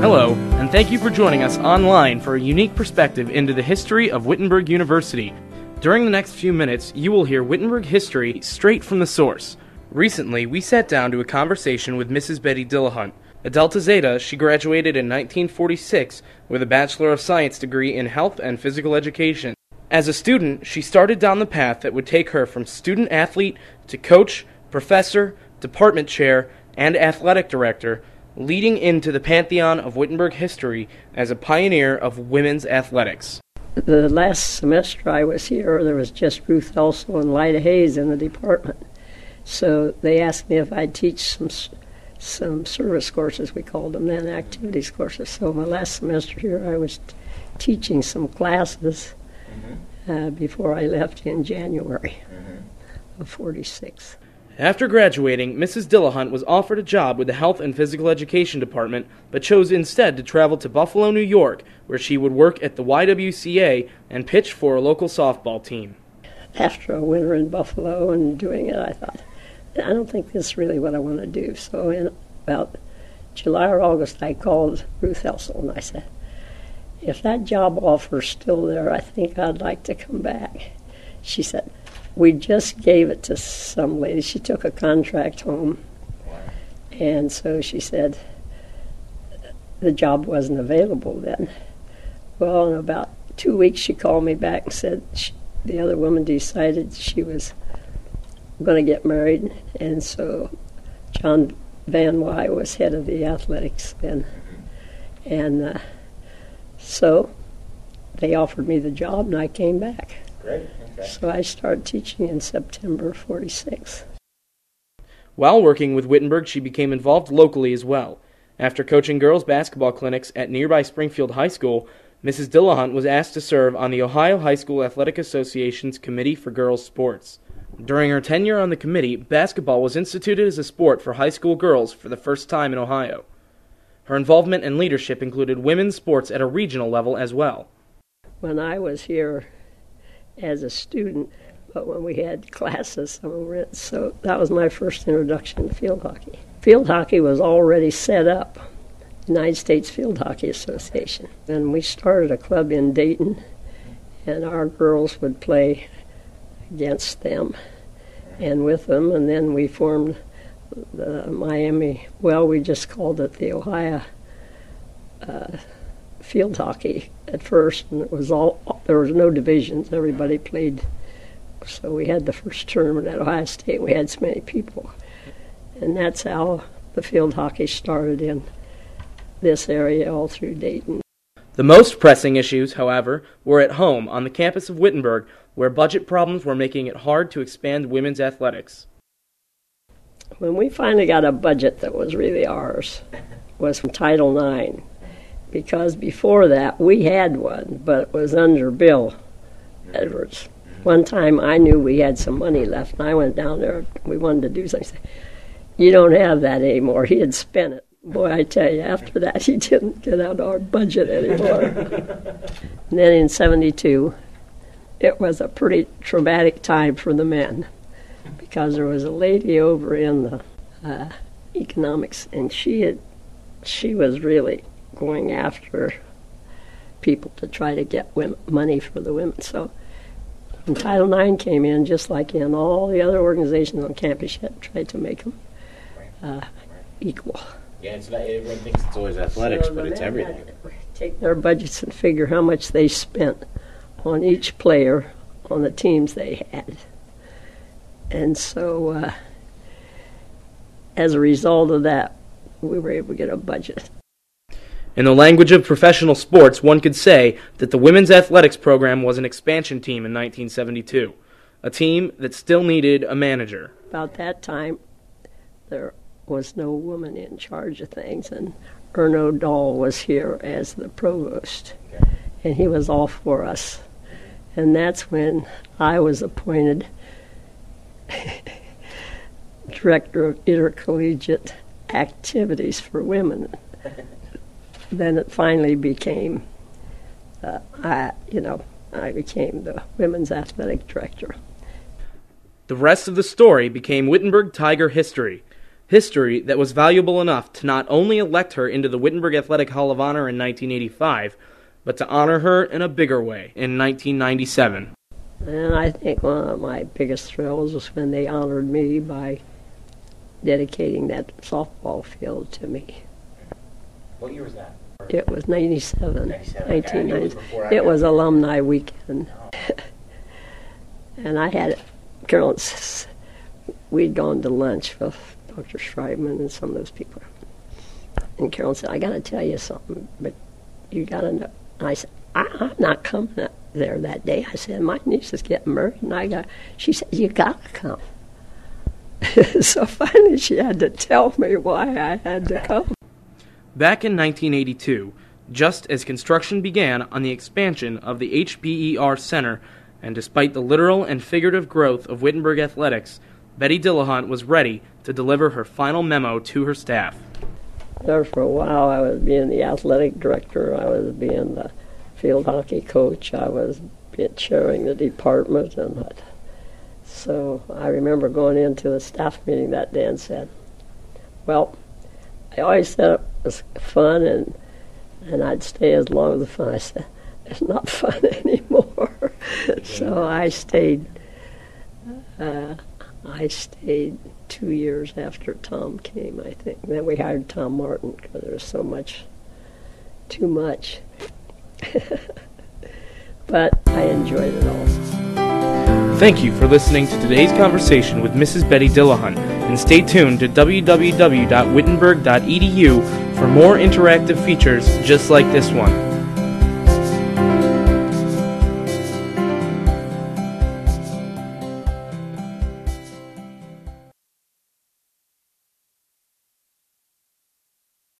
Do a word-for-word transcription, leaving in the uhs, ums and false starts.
Hello, and thank you for joining us online for a unique perspective into the history of Wittenberg University. During the next few minutes, you will hear Wittenberg history straight from the source. Recently, we sat down to a conversation with Missus Betty Dillahunt. A Delta Zeta, she graduated in nineteen forty-six with a Bachelor of Science degree in Health and Physical Education. As a student, she started down the path that would take her from student-athlete to coach, professor, department chair, and athletic director, leading into the pantheon of Wittenberg history as a pioneer of women's athletics. The last semester I was here, there was just Ruth Elsel and Lyda Hayes in the department. So they asked me if I'd teach some some service courses, we called them then, activities courses. So my last semester here, I was t- teaching some classes mm-hmm. uh, before I left in January mm-hmm. of forty-six. After graduating, Missus Dillahunt was offered a job with the Health and Physical Education Department, but chose instead to travel to Buffalo, New York, where she would work at the Y W C A and pitch for a local softball team. After a winter in Buffalo and doing it, I thought, I don't think this is really what I want to do. So in about July or August, I called Ruth Elsel and I said, if that job offer's still there, I think I'd like to come back. She said, we just gave it to some lady. She took a contract home. And so she said the job wasn't available then. Well, in about two weeks, she called me back and said she, the other woman decided she was going to get married. And so John Van Wy was head of the athletics then. And uh, so they offered me the job, and I came back. Great. Okay. So I started teaching in September forty-six. While working with Wittenberg, she became involved locally as well. After coaching girls' basketball clinics at nearby Springfield High School, Missus Dillahunt was asked to serve on the Ohio High School Athletic Association's Committee for Girls Sports. During her tenure on the committee, basketball was instituted as a sport for high school girls for the first time in Ohio. Her involvement and leadership included women's sports at a regional level as well. When I was here as a student, but when we had classes, some were in, so that was my first introduction to field hockey. Field hockey was already set up, United States Field Hockey Association. And we started a club in Dayton, and our girls would play against them and with them, and then we formed the Miami, well, we just called it the Ohio uh, Field Hockey at first, and it was all, there was no divisions, everybody played. So we had the first tournament at Ohio State, we had so many people. And that's how the field hockey started in this area all through Dayton. The most pressing issues, however, were at home on the campus of Wittenberg, where budget problems were making it hard to expand women's athletics. When we finally got a budget that was really ours, was from Title nine, because before that we had one, but it was under Bill Edwards. One time I knew we had some money left, and I went down there, we wanted to do something. He said, you don't have that anymore. He had spent it. Boy, I tell you, after that, he didn't get out our budget anymore. And then in seventy-two, it was a pretty traumatic time for the men, because there was a lady over in the uh, economics, and she had, she was really going after people to try to get women, money for the women. So when Title nine came in, just like in all the other organizations on campus, you had to try to make them uh, equal. Yeah, it's like everyone thinks it's always athletics, So but the it's men everything. had to take their budgets and figure how much they spent on each player on the teams they had. And so uh, as a result of that, we were able to get a budget. In the language of professional sports, one could say that the women's athletics program was an expansion team in nineteen seventy-two, a team that still needed a manager. About that time, there was no woman in charge of things, and Erno Dahl was here as the provost, and he was all for us. And that's when I was appointed director of intercollegiate activities for women. Then it finally became, uh, I, you know, I became the women's athletic director. The rest of the story became Wittenberg Tiger history. History that was valuable enough to not only elect her into the Wittenberg Athletic Hall of Honor in nineteen eighty-five, but to honor her in a bigger way in nineteen ninety-seven. And I think one of my biggest thrills was when they honored me by dedicating that softball field to me. What year was that? It was ninety-seven. ninety-seven. nineteen ninety. Okay, I knew it was before I It got was there. alumni weekend. Oh. And I had, Carolyn, we'd gone to lunch with Doctor Schreibman and some of those people. And Carolyn said, I got to tell you something, but you got to know. And I said, I, I'm not coming up there that day. I said, my niece is getting married, and I got, she said, you got to come. So finally she had to tell me why I had to come. Back in nineteen eighty-two, just as construction began on the expansion of the H B E R Center, and despite the literal and figurative growth of Wittenberg athletics, Betty Dillahunt was ready to deliver her final memo to her staff. There for a while I was being the athletic director, I was being the field hockey coach, I was chairing the department, and that. So I remember going into the staff meeting that day and said, well, I always said it was fun and and I'd stay as long as the fun. I said, it's not fun anymore. So I stayed, uh, I stayed two years after Tom came, I think. Then we hired Tom Martin because there was so much, too much. But I enjoyed it all. Thank you for listening to today's conversation with Missus Betty Dillahunt, and stay tuned to w w w dot wittenberg dot e d u for more interactive features just like this one.